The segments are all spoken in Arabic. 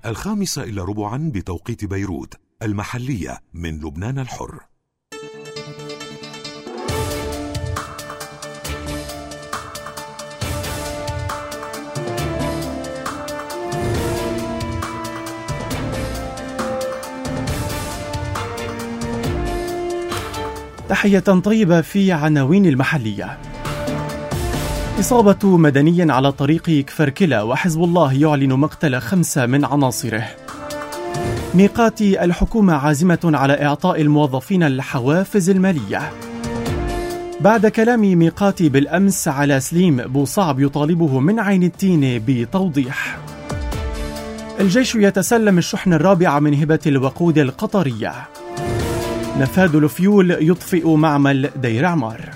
5:15 بتوقيت بيروت المحلية من لبنان الحر. تحية طيبة في عناوين المحلية. إصابة مدني على طريق كفركلة، وحزب الله يعلن مقتل 5 من عناصره. ميقاتي، الحكومة عازمة على إعطاء الموظفين الحوافز المالية. بعد كلام ميقاتي بالأمس على سليم، بوصعب يطالبه من عين التين بتوضيح. الجيش يتسلم الشحن الرابع من هبة الوقود القطرية. نفاذ الفيول يطفئ معمل دير عمار.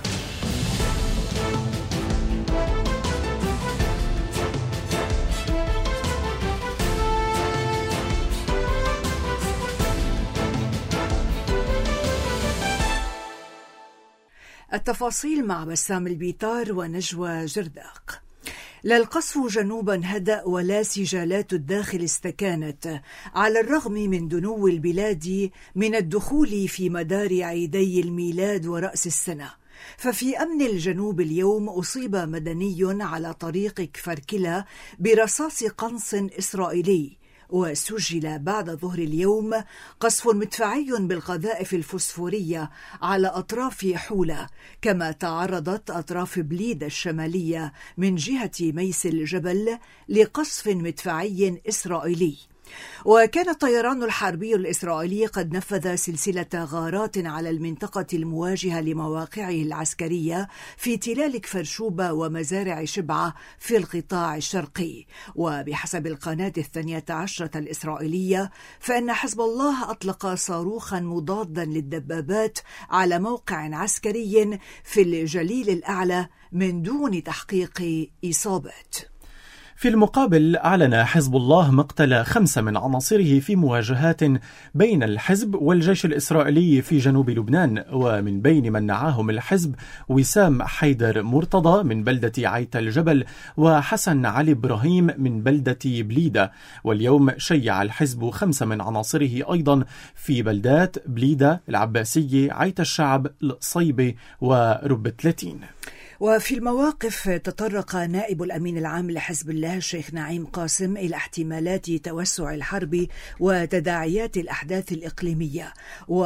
التفاصيل مع بسام البيطار ونجوى جرداق. لا القصف جنوبا هدأ ولا سجالات الداخل استكانت على الرغم من دنو البلاد من الدخول في مدار عيدي الميلاد ورأس السنة. ففي أمن الجنوب اليوم أصيب مدني على طريق كفركلة برصاص قنص إسرائيلي، وسجل بعد ظهر اليوم قصف مدفعي بالقذائف الفسفورية على أطراف حولة، كما تعرضت أطراف بليدة الشمالية من جهة ميس الجبل لقصف مدفعي إسرائيلي. وكان الطيران الحربي الإسرائيلي قد نفذ سلسلة غارات على المنطقة المواجهة لمواقعه العسكرية في تلال كفرشوبة ومزارع شبعة في القطاع الشرقي. وبحسب القناة 12 الإسرائيلية، فإن حزب الله أطلق صاروخا مضادا للدبابات على موقع عسكري في الجليل الأعلى من دون تحقيق إصابات. في المقابل، أعلن حزب الله مقتل 5 من عناصره في مواجهات بين الحزب والجيش الإسرائيلي في جنوب لبنان، ومن بين من نعاهم الحزب وسام حيدر مرتضى من بلدة عيت الجبل، وحسن علي إبراهيم من بلدة بليدة. واليوم شيع الحزب 5 من عناصره أيضا في بلدات بليدة، العباسية، عيت الشعب، الصيبة وربة لاتين. وفي المواقف تطرق نائب الأمين العام لحزب الله الشيخ نعيم قاسم إلى احتمالات توسع الحرب وتداعيات الأحداث الإقليمية،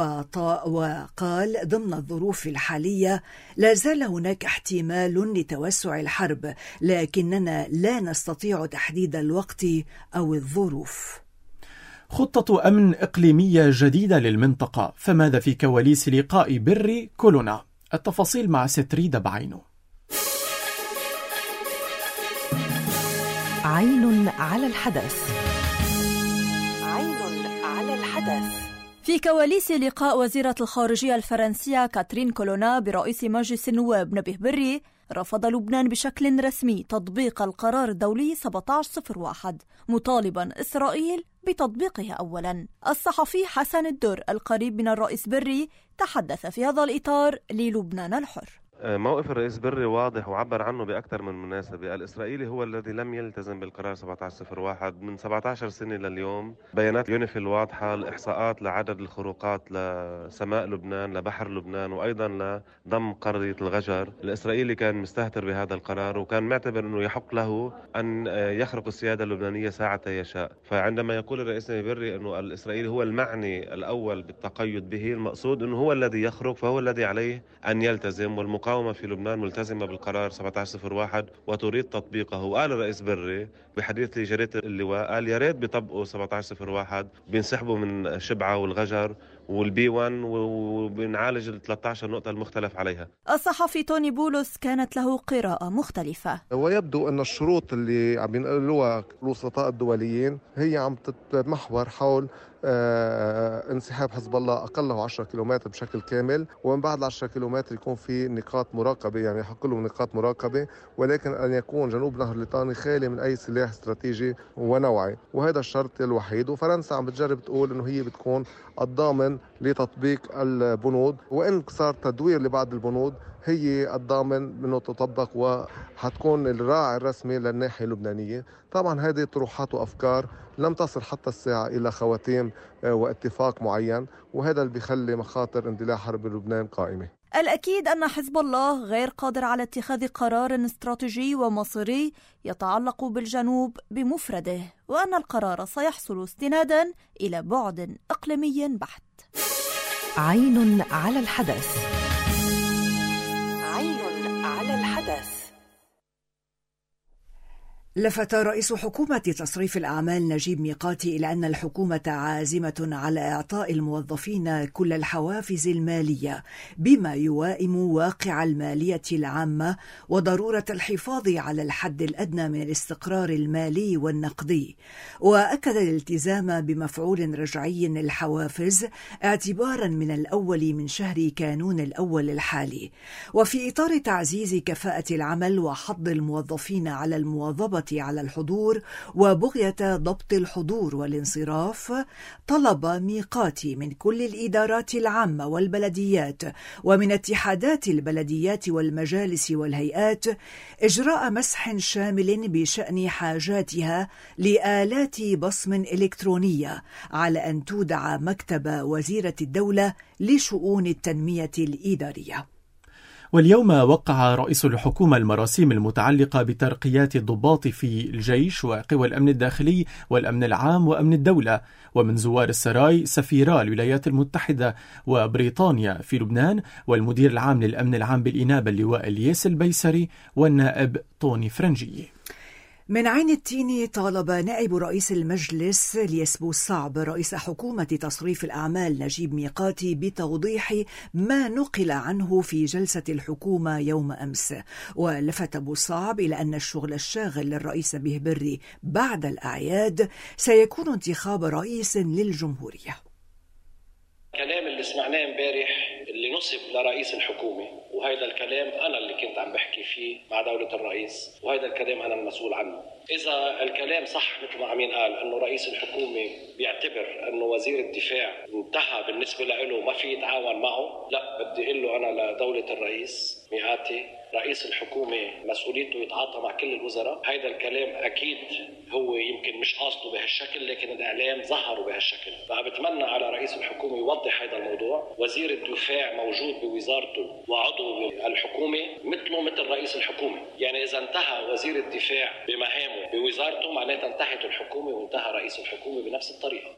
وقال ضمن الظروف الحالية لا زال هناك احتمال لتوسع الحرب، لكننا لا نستطيع تحديد الوقت أو الظروف. خطة أمن إقليمية جديدة للمنطقة، فماذا في كواليس لقاء بري كولونا؟ التفاصيل مع ستريدة بعينه. عين على الحدث. عين على الحدث. في كواليس لقاء وزيرة الخارجية الفرنسية كاترين كولونا برئيس مجلس النواب نبيه بري، رفض لبنان بشكل رسمي تطبيق القرار الدولي 1701، مطالبا إسرائيل بتطبيقه أولا. الصحفي حسن الدر القريب من الرئيس بري تحدث في هذا الإطار للبنان الحر. موقف الرئيس بري واضح وعبر عنه بأكثر من مناسبة. الإسرائيلي هو الذي لم يلتزم بالقرار 1701 من 17 سنة لليوم. بيانات يونيفيل واضحة، الإحصاءات لعدد الخروقات لسماء لبنان، لبحر لبنان، وأيضا لضم قرية الغجر. الإسرائيلي كان مستهتر بهذا القرار، وكان معتبر أنه يحق له أن يخرق السيادة اللبنانية ساعة يشاء. فعندما يقول الرئيس بري أنه الإسرائيلي هو المعني الأول بالتقيد به، المقصود أنه هو الذي يخرق، فهو الذي عليه أن يلتزم. والمقاومة في لبنان ملتزمة بالقرار 1701 وتريد تطبيقه. وقال الرئيس بري بحديث لجريدة اللواء، قال يا ريت بيطبقوا 1701، بينسحبوا من شبعة والغجر والبي 1 وبنعالج ال 13 نقطة المختلف عليها. الصحفي توني بولس كانت له قراءة مختلفة. ويبدو أن الشروط اللي عم ينقلوها الوسطاء الدوليين هي عم تتمحور حول انسحاب حزب الله أقله 10 كيلومتر بشكل كامل، ومن بعد 10 كيلومتر يكون في نقاط مراقبة، يعني يحق لهم نقاط مراقبة، ولكن أن يكون جنوب نهر الليطاني خالي من أي سلاح استراتيجي ونوعي، وهذا الشرط الوحيد. وفرنسا عم بتجرب تقول أنه هي بتكون الضامن لتطبيق البنود، وإن صار تدوير لبعض البنود هي الضامن منه تطبق وحتكون الراعي الرسمي للناحية اللبنانية. طبعا هذه طروحات وأفكار لم تصل حتى الساعة إلى خواتيم واتفاق معين، وهذا اللي بيخلي مخاطر اندلاع حرب لبنان قائمة. الأكيد أن حزب الله غير قادر على اتخاذ قرار استراتيجي ومصيري يتعلق بالجنوب بمفرده، وأن القرار سيحصل استنادا إلى بعد إقليمي بحت. عين على الحدث. عين على الحدث. لفت رئيس حكومة تصريف الأعمال نجيب ميقاتي إلى أن الحكومة عازمة على إعطاء الموظفين كل الحوافز المالية بما يوائم واقع المالية العامة وضرورة الحفاظ على الحد الأدنى من الاستقرار المالي والنقدي، وأكد الالتزام بمفعول رجعي للحوافز اعتبارا من الأول من شهر كانون الأول الحالي. وفي إطار تعزيز كفاءة العمل وحض الموظفين على المواظبة على الحضور وبغية ضبط الحضور والانصراف، طلب ميقاتي من كل الإدارات العامة والبلديات ومن اتحادات البلديات والمجالس والهيئات إجراء مسح شامل بشأن حاجاتها لآلات بصم إلكترونية، على أن تودع مكتب وزيرة الدولة لشؤون التنمية الإدارية. واليوم وقع رئيس الحكومة المراسيم المتعلقة بترقيات الضباط في الجيش وقوى الأمن الداخلي والأمن العام وأمن الدولة، ومن زوار السراي سفيرا الولايات المتحدة وبريطانيا في لبنان والمدير العام للأمن العام بالإنابة اللواء الياس البيسري والنائب طوني فرنجي. من عين التين طالب نائب رئيس المجلس الياس بوصعب رئيس حكومة تصريف الأعمال نجيب ميقاتي بتوضيح ما نقل عنه في جلسة الحكومة يوم أمس. ولفت بوصعب إلى أن الشغل الشاغل للرئيس بهبري بعد الأعياد سيكون انتخاب رئيس للجمهورية. الكلام اللي سمعناه امبارح اللي نصب لرئيس الحكومة، وهذا الكلام أنا اللي كنت عم بحكي فيه مع دولة الرئيس، وهذا الكلام أنا المسؤول عنه. إذا الكلام صح مثل ما عمين قال أنه رئيس الحكومة بيعتبر أنه وزير الدفاع انتهى بالنسبة له ما في يتعاون معه، لا، بدي أقول له أنا لدولة الرئيس ميقاتي رئيس الحكومة مسؤوليته يتعاطى مع كل الوزراء. هذا الكلام أكيد هو يمكن مش قاصده بهالشكل، لكن الإعلام ظهروا بهالشكل، فبتمنى على رئيس الحكومة يوضح هذا الموضوع. وزير الدفاع موجود بوزارته وعضو الحكومة مثله مثل رئيس الحكومة، يعني إذا انتهى وزير الدفاع بمهامه بوزارته معناتها انتهت الحكومة وانتهى رئيس الحكومة بنفس الطريقة.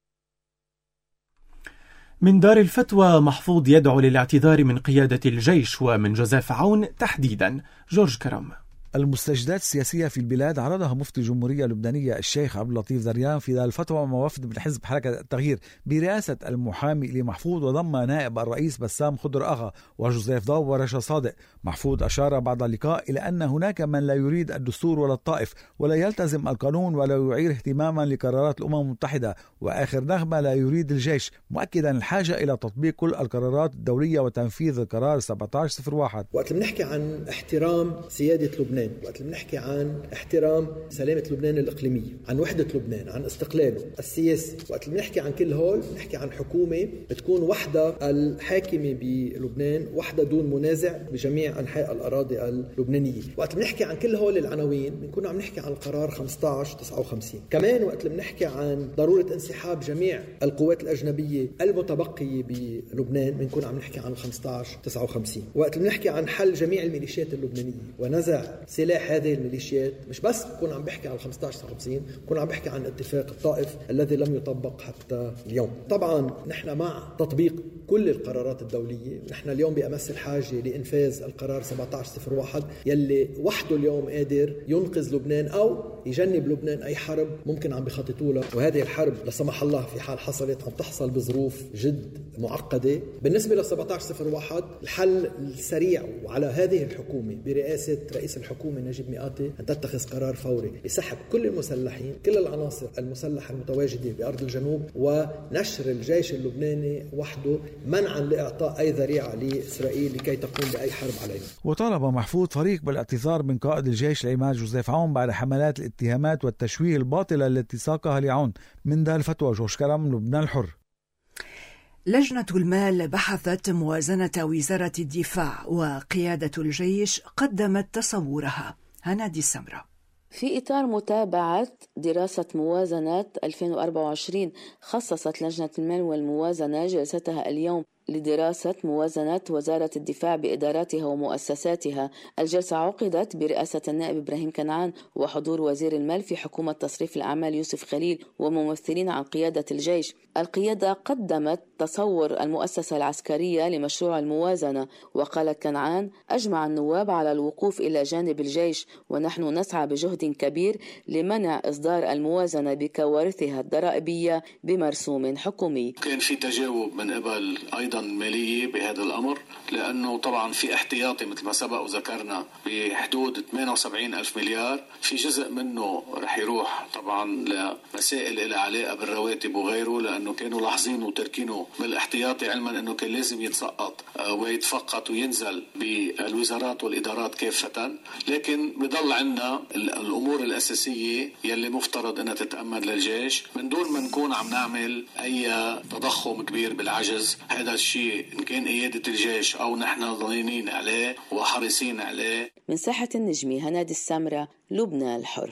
من دار الفتوى محفوظ يدعو للاعتذار من قيادة الجيش ومن جوزيف عون تحديدا. جورج كرم. المستجدات السياسية في البلاد عرضها مفتي الجمهورية اللبنانية الشيخ عبد اللطيف ذريان في دار الفتوى مع وفد من حزب حركة التغيير برئاسة المحامي إلي محفوظ، وضم نائب الرئيس بسام خضر أغا وجوزيف ضو ورشا صادق. محفوظ أشار بعد اللقاء إلى أن هناك من لا يريد الدستور ولا الطائف ولا يلتزم القانون ولا يعير اهتماما لقرارات الأمم المتحدة، وآخر نغمة لا يريد الجيش، مؤكدا الحاجة إلى تطبيق كل القرارات الدولية وتنفيذ القرار 1701. وقت بنحكي عن احترام سيادة لبنان، وقت بنحكي عن احترام سلامة لبنان الإقليمية، عن وحدة لبنان، عن استقلاله السياسي، وقت بنحكي عن كل هول بنحكي عن حكومة بتكون وحدة الحاكمة بلبنان، وحدة دون منازع بجميع أنحاء الأراضي اللبنانية. وقت بنحكي عن كل هول العناوين بنكون عم نحكي عن القرار 1559. كمان وقت بنحكي عن ضرورة انسحاب جميع القوات الأجنبية المتبقية بلبنان بنكون عم نحكي عن 1559. وقت بنحكي عن حل جميع الميليشيات اللبنانية ونزع سلاح هذه الميليشيات، مش بس بكون عم بحكي عن 1559، بكون عم بحكي عن اتفاق الطائف الذي لم يطبق حتى اليوم. طبعا نحن مع تطبيق كل القرارات الدولية. نحن اليوم بأمس الحاجة لإنفاذ القرار 1701 يلي وحده اليوم قادر ينقذ لبنان أو يجنب لبنان أي حرب ممكن عم بخططوا له، وهذه الحرب لا سمح الله في حال حصلت عم تحصل بظروف جد معقدة. بالنسبة ل 1701 الحل السريع وعلى هذه الحكومة برئاسة رئيس الحكومة نجيب ميقاتي أن تتخذ قرار فوري لسحب كل المسلحين، كل العناصر المسلحة المتواجدة بأرض الجنوب، ونشر الجيش اللبناني وحده منعا لإعطاء أي ذريعة لإسرائيل لكي تقوم بأي حرب علينا. وطالب محفوظ فريق بالاعتذار من قائد الجيش العماد جوزيف عون بعد حملات الاتهامات والتشويه الباطلة التي ساقها لعون. من دار الفتوى جورج كرم، لبنان الحر. لجنة المال بحثت موازنة وزارة الدفاع وقيادة الجيش قدمت تصورها. هنادي السمرة. في إطار متابعة دراسة موازنة 2024 خصصت لجنة المال والموازنة جلستها اليوم لدراسة موازنة وزارة الدفاع بإداراتها ومؤسساتها. الجلسة عقدت برئاسة النائب إبراهيم كنعان وحضور وزير المال في حكومة تصريف الأعمال يوسف خليل وممثلين عن قيادة الجيش. القيادة قدمت تصور المؤسسة العسكرية لمشروع الموازنة، وقال كنعان: أجمع النواب على الوقوف إلى جانب الجيش، ونحن نسعى بجهد كبير لمنع إصدار الموازنة بكوارثها الضرائبية بمرسوم حكومي. كان في تجاوب من قبل أيضا مالية بهذا الأمر، لأنه طبعا في احتياطي مثل ما سبق وذكرنا بحدود 78,000 مليار، في جزء منه رح يروح طبعا لمسائل إلى علاقة بالرواتب وغيره، لأنه كانوا لاحظين وتركينه بالاحتياطي، علما أنه كان لازم يتسقط ويتفقط وينزل بالوزارات والإدارات كافة. لكن بضل عندنا الأمور الأساسية يلي مفترض أنها تتأمن للجيش من دون ما نكون عم نعمل أي تضخم كبير بالعجز. هذا الشيء إن كان قيادة الجيش أو نحن ضامنين عليه وحريصين عليه. من ساحة النجمي، هنادي السمرة، لبنان الحر.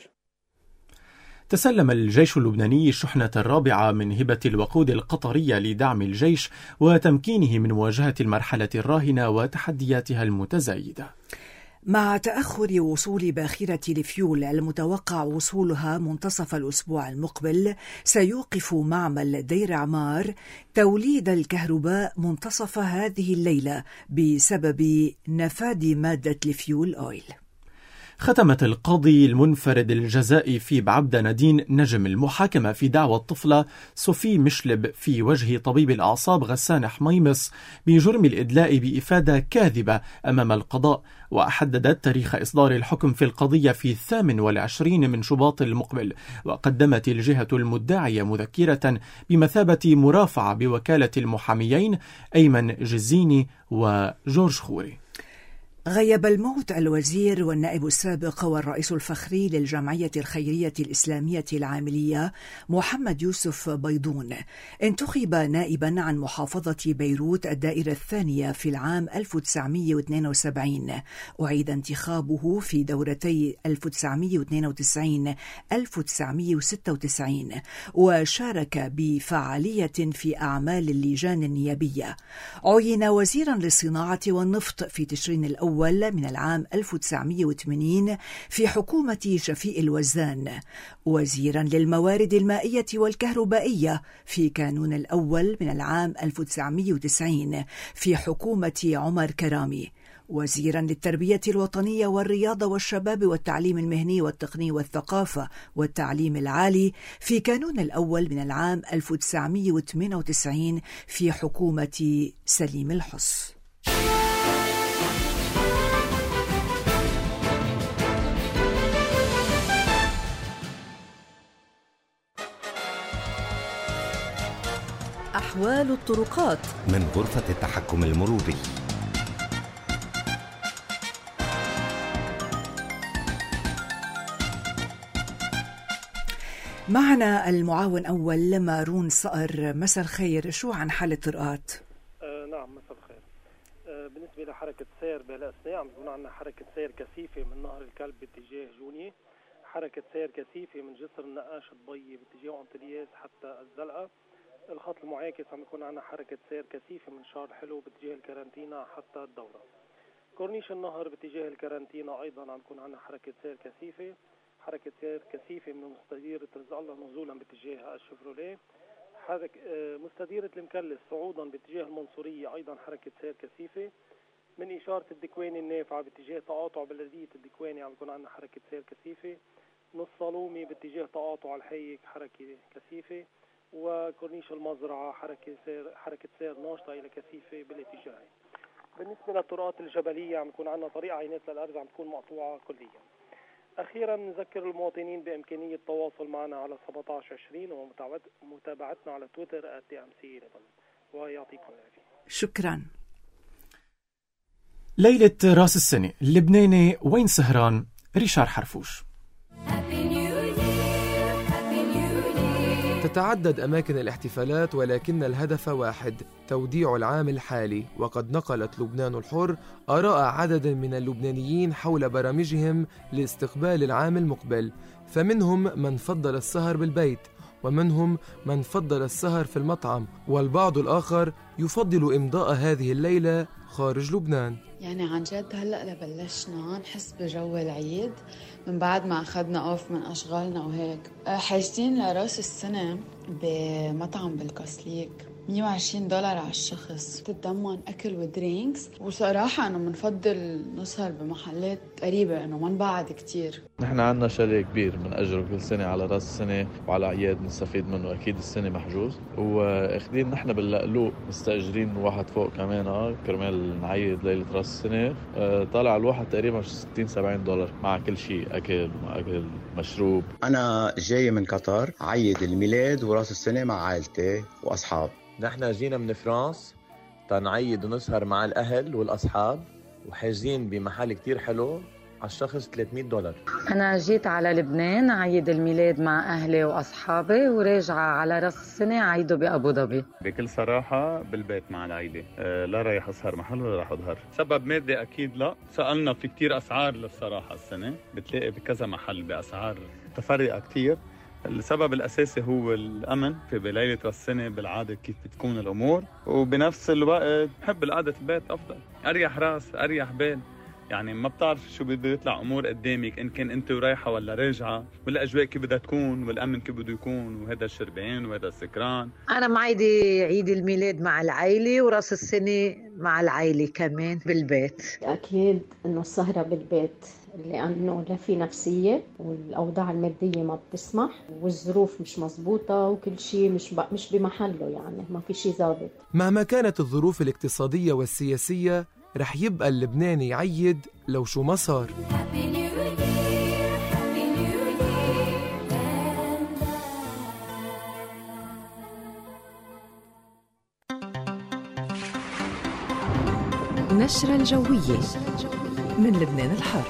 تسلم الجيش اللبناني الشحنة الرابعة من هبة الوقود القطرية لدعم الجيش وتمكينه من مواجهة المرحلة الراهنة وتحدياتها المتزايدة. مع تأخر وصول باخرة الفيول المتوقع وصولها منتصف الأسبوع المقبل، سيوقف معمل دير عمار توليد الكهرباء منتصف هذه الليلة بسبب نفاد مادة الفيول أويل. ختمت القاضي المنفرد الجزائي في بعبدة نادين نجم المحاكمة في دعوى الطفلة صوفي مشلب في وجه طبيب الأعصاب غسان حميمص بجرم الإدلاء بإفادة كاذبة أمام القضاء، وحددت تاريخ إصدار الحكم في القضية في 28 من شباط المقبل. وقدمت الجهة المدعية مذكرة بمثابة مرافعة بوكالة المحاميين أيمن جزيني وجورج خوري. غيب الموت الوزير والنائب السابق والرئيس الفخري للجمعية الخيرية الإسلامية العاملية محمد يوسف بيضون. انتخب نائبا عن محافظة بيروت الدائرة الثانية في العام 1972. أعيد انتخابه في دورتي 1992-1996 وشارك بفعالية في أعمال اللجان النيابية. عين وزيرا للصناعة والنفط في تشرين الأول من العام 1980 في حكومة شفيق الوزان، وزيرا للموارد المائية والكهربائية في كانون الأول من العام 1990 في حكومة عمر كرامي، وزيرا للتربية الوطنية والرياضة والشباب والتعليم المهني والتقني والثقافة والتعليم العالي في كانون الأول من العام 1998 في حكومة سليم الحص. أحوال الطرقات من غرفة التحكم المروري. معنا المعاون أول مارون صقر. مساء الخير، شو عن حال الطرقات؟ نعم مساء الخير. بالنسبة لحركة سير بهالأثناء عم يكون عندنا حركة سير كثيفة من نهر الكلب باتجاه جوني، حركة سير كثيفة من جسر النقاش الضي باتجاه أنطلياس حتى الزلقة. الخط المعاكس عم يكون عندنا حركة سير كثيفة من شارع حلو باتجاه الكارنتينا حتى الدورة. كورنيش النهر باتجاه الكارنتينا أيضا عم يكون عندنا حركة سير كثيفة، حركة سير كثيفة من مستديرة رزق الله نزولا باتجاه الشفروليه، مستديرة المكلس صعودا باتجاه المنصورية أيضا حركة سير كثيفة. من إشارة الدكواني النافعة باتجاه تقاطع بلدية الدكواني عم يكون عندنا حركة سير كثيفة. نص صالومي باتجاه تقاطع الحيك حركة كثيفة، وكورنيش المزرعة حركة سير ناشطة إلى كثيفة بالاتجاه. بالنسبة للطرقات الجبلية عم يكون عندنا طريق عينات للأرز عم تكون مقطوعة كليا. أخيرا نذكر المواطنين بإمكانية التواصل معنا على 1720 ومتابعتنا على تويتر @TMC ويعطيكم العافية. شكرا. ليلة راس السنة اللبناني وين سهران؟ ريشار حرفوش. تتعدد أماكن الاحتفالات، ولكن الهدف واحد: توديع العام الحالي. وقد نقلت لبنان الحر آراء عدد من اللبنانيين حول برامجهم لاستقبال العام المقبل، فمنهم من فضل السهر بالبيت، ومنهم من فضل السهر في المطعم، والبعض الآخر يفضل إمضاء هذه الليلة خارج لبنان. يعني عن جد هلأ لبلشنا نحس بجو العيد من بعد ما أخذنا أوف من أشغالنا وهيك. حاجزين لراس السنة بمطعم بالكاسليك $120 على الشخص، تتضمن أكل ودرينكس. وصراحة أنا منفضل نسهر بمحلات قريبة إنه ما نبعد كتير. نحن عنا شاليه كبير من أجره كل سنة على رأس السنة وعلى عياد نستفيد منه. أكيد السنة محجوز، وأخذين نحن باللقلوق مستأجرين واحد فوق كمان كرمال نعيد ليلة رأس السنة. طالع الواحد تقريبا $60-70 مع كل شيء، أكل ومع أكل مشروب. أنا جاي من قطر عيد الميلاد ورأس السنة مع عائلتي وأصحاب. نحن جينا من فرنسا تنعيد ونسهر مع الأهل والأصحاب، وحاجزين بمحل كتير حلو على الشخص $300. أنا جيت على لبنان عيد الميلاد مع أهلي وأصحابي، وراجعة على رأس السنة عيده بأبو ظبي. بكل صراحة بالبيت مع العيلة، لا رايح أسهر محل ولا راح أظهر. سبب مادي أكيد لا، سألنا في كتير أسعار للصراحة السنة، بتلاقي بكذا محل بأسعار متفرقة كتير. السبب الأساسي هو الأمن في بليلة رأس السنة بالعادة كيف بتكون الأمور، وبنفس الوقت بحب القعدة في البيت أفضل، أريح راس أريح بال. يعني ما بتعرف شو بده يطلع أمور قدامك، إن كان أنت رايحة ولا راجعة، والأجواء كيف بدها تكون، والأمن كيف بده يكون، وهذا الشربان وهذا السكران. أنا معيدي عيد الميلاد مع العائلة ورأس السنة مع العائلة كمان بالبيت. أكيد إنه السهرة بالبيت، لأنه لا في نفسية والأوضاع المادية ما بتسمح والظروف مش مزبوطة وكل شيء مش بمحله، يعني ما في شيء ضابط. مهما كانت الظروف الاقتصادية والسياسية رح يبقى اللبناني يعيد لو شو ما صار. نشرة الجوية من لبنان الحر.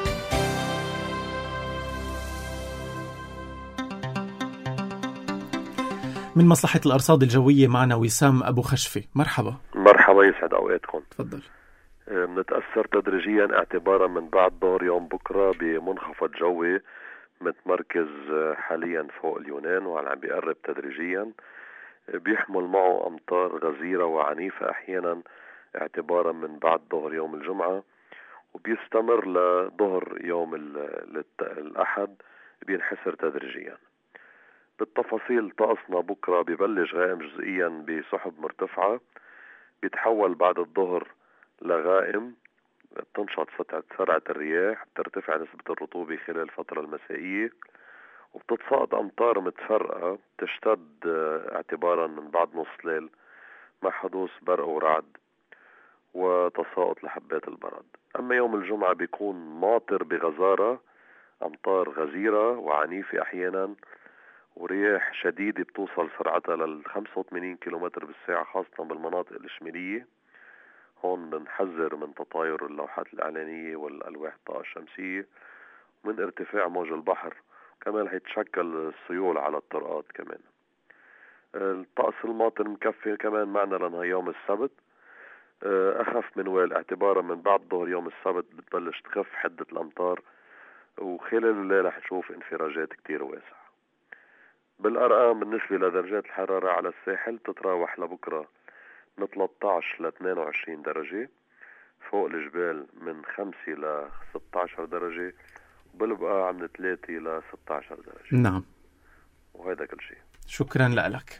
من مصلحة الأرصاد الجوية معنا وسام أبو خشفي. مرحبا. مرحبا، يسعد أوقاتكم. تفضل. بنتأثر تدريجيا اعتبارا من بعد ظهر يوم بكرة بمنخفض جوي متمركز حاليا فوق اليونان وعم بيقرب تدريجيا، بيحمل معه أمطار غزيرة وعنيفة أحيانا اعتبارا من بعد ظهر يوم الجمعة، وبيستمر لظهر يوم الأحد بينحسر تدريجيا. بالتفاصيل طقسنا بكرة ببلش غائم جزئيا بسحب مرتفعة، بيتحول بعد الظهر لغائم، تنشط سرعة الرياح، ترتفع نسبة الرطوبة خلال الفترة المسائية، وبتتساقط أمطار متفرقة تشتد اعتبارا من بعد نص ليل مع حدوث برق ورعد وتساقط لحبات البرد. أما يوم الجمعة بيكون ماطر بغزارة، أمطار غزيرة وعنيفة أحيانا، ورياح شديدة بتوصل سرعتها 85 كيلومتر بالساعة خاصة بالمناطق الشمالية. هون بنحذر من تطاير اللوحات الإعلانية والألواح الطاقة الشمسية ومن ارتفاع موج البحر، كمان هيتشكل السيول على الطرقات. كمان الطقس الماطر مكفي كمان معنا لنهار يوم السبت، أخف من ويل اعتبارا من بعد ظهر يوم السبت بتبلش تخف حدة الأمطار، وخلال الليل رح نشوف انفراجات كتير واسعة. بالأرقام بالنسبة لدرجات الحرارة على الساحل تتراوح لبكرة من 13 ل 22 درجة، فوق الجبال من 5 ل 16 درجة، وبالبقى من 3 ل 16 درجة. نعم، وهذا كل شيء. شكرا لك.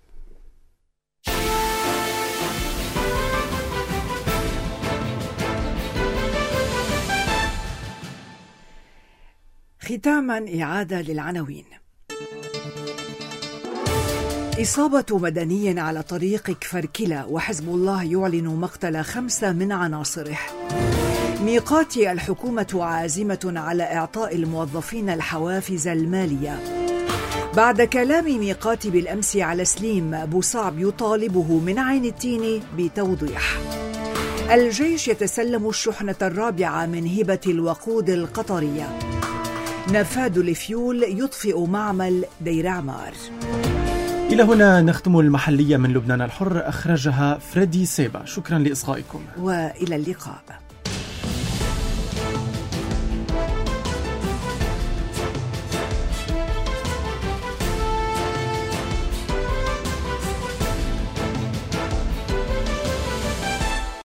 ختاما إعادة للعناوين. إصابة مدني على طريق كفركلة، وحزب الله يعلن مقتل 5 من عناصره. ميقات الحكومة عازمة على إعطاء الموظفين الحوافز المالية. بعد كلام ميقات بالأمس على سليم، بوصعب يطالبه من عين التين بتوضيح. الجيش يتسلم الشحنة الرابعة من هبة الوقود القطرية. نفاد الفيول يطفئ معمل دير عمار. إلى هنا نختم المحلية من لبنان الحر، أخرجها فريدي سيبا. شكرا لإصغائكم وإلى اللقاء.